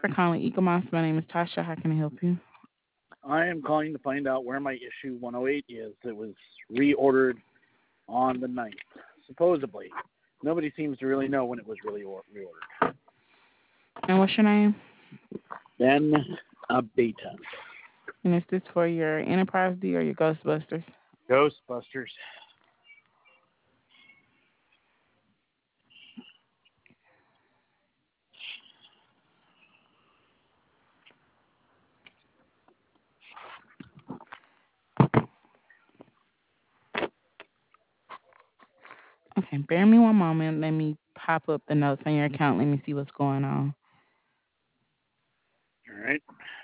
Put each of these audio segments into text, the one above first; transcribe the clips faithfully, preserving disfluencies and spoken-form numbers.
for calling Ecomoss. My name is Tasha. How can I help you? I am calling to find out where my issue one oh eight is. It was reordered on the ninth, supposedly. Nobody seems to really know when it was really or- reordered. And what's your name? Then a beta. And is this for your Enterprise D or your Ghostbusters? Ghostbusters. Okay, bear me one moment. Let me pop up the notes on your account. Let me see what's going on. All right.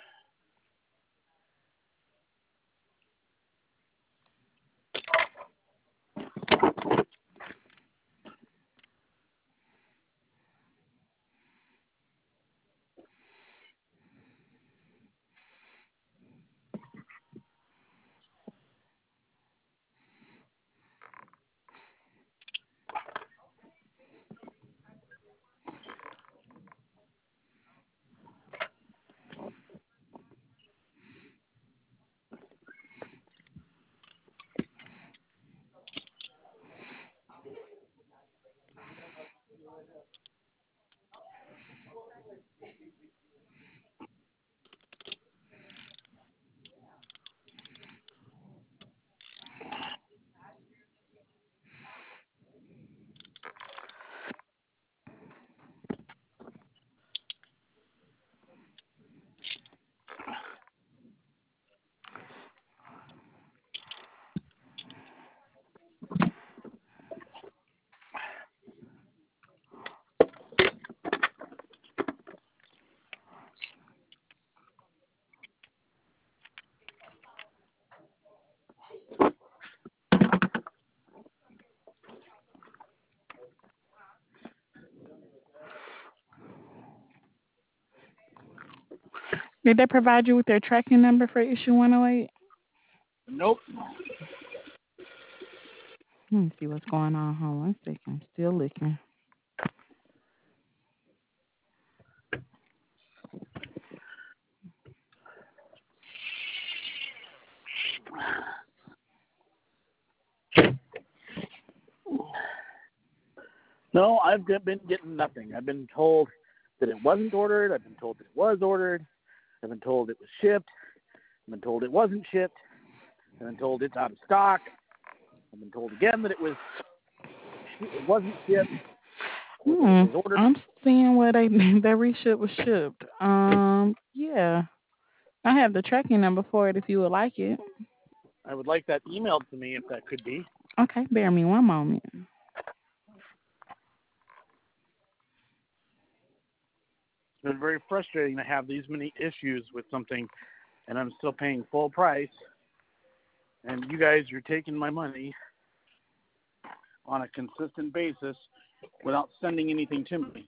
Did they provide you with their tracking number for issue one oh eight? Nope. Let me see what's going on. Hold on one second. Still looking. No, I've been getting nothing. I've been told that it wasn't ordered. I've been told that it was ordered. I've been told it was shipped. I've been told it wasn't shipped. I've been told it's out of stock. I've been told again that it was it wasn't shipped or that it Hmm. was ordered. I'm seeing where they that reship was shipped. Um, yeah. I have the tracking number for it if you would like it. I would like that emailed to me if that could be. Okay, bear me one moment. It's been very frustrating to have these many issues with something, and I'm still paying full price, and you guys are taking my money on a consistent basis without sending anything to me.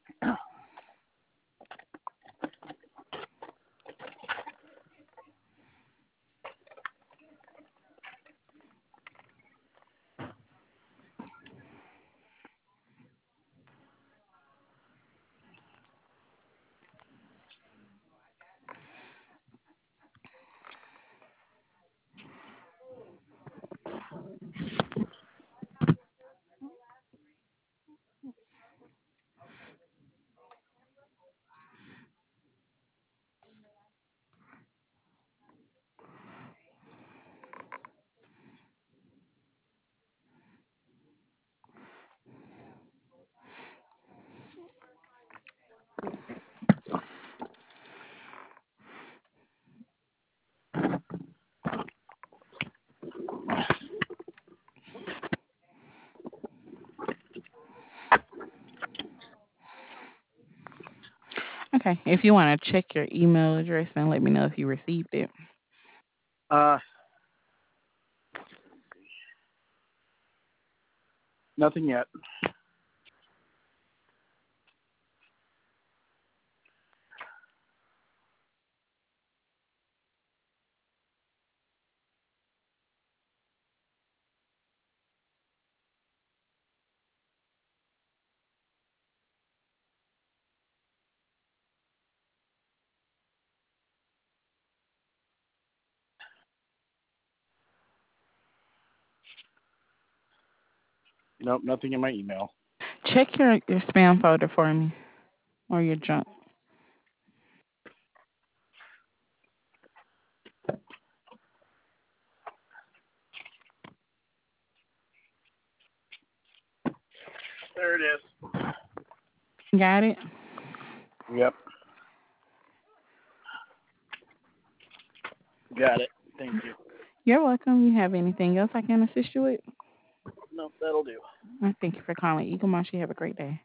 Okay, if you want to check your email address and let me know if you received it. Uh, nothing yet. Nope, nothing in my email. Check your, your spam folder for me or your junk. There it is. Got it? Yep, got it. Thank you. You're welcome. You have anything else I can assist you with? Nope, that'll do. I thank you for calling Eagle Moss. You have a great day.